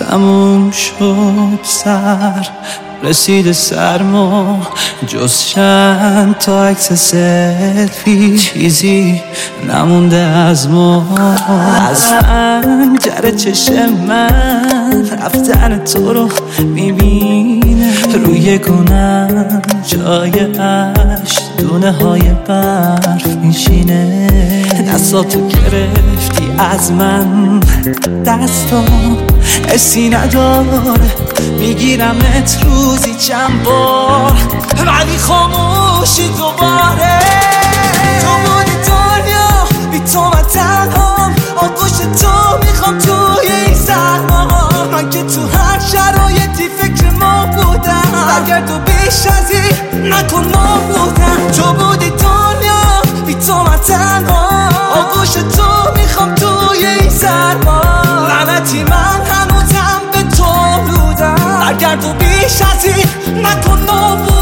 تموم شد سر رسید سرما جز چند تا عکس سلفی چیزی نمونده از ما. از پنجره چشم من رفتن تو رو میبینه، روی گونم جای عشق دونه های برف میشینه. دستاتو گرفتی از من، دستام حسی نداره، میگیرمت روزی چند بار ولی خاموشی دوباره. تو بودی دنیا بی تو من تنهام، آغوش تو میخوام توی این سرما. من که تو هر شرایطی فکر ما بودم، برگرد و بیش از این نکن ما بودم. تو بودی دنیا بی تو من تنهام، آغوش تو میخوام توی این سرما. لعنتی من هنوزم به تو بودم، برگرد و بیش از این نکن ما بودم.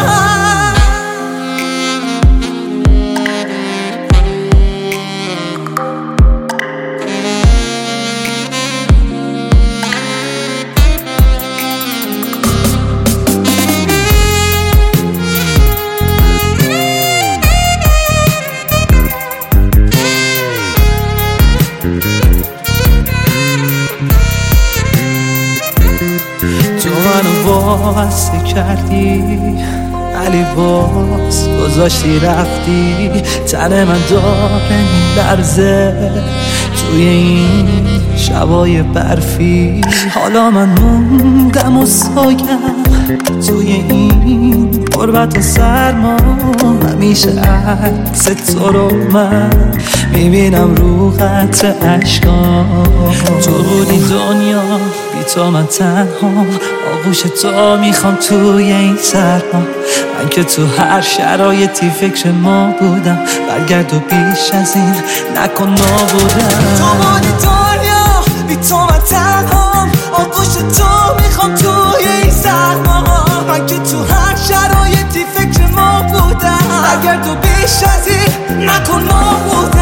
تو منو واسه کردی ولی باز گذاشتی رفتی. تن من داره میلرزه توی این شبای برفی. حالا من موندم و سایم توی این غربت و سرما. همیشه عکس تو رو من میبینم رو قطر عشقام. تو بودی دنیا بی تو من تنهام، آغوش تو میخوام توی این سرما. من که تو هر شرایطی فکر ما بودم، برگرد و بیش از این نکن ما بودم. تو بودی دنیا بی تو من تنهام، آغوش تو میخوام توی این سرما. من که تو هر شرایطی فکر ما بودم، برگرد و بیش از این نکن ما بودم.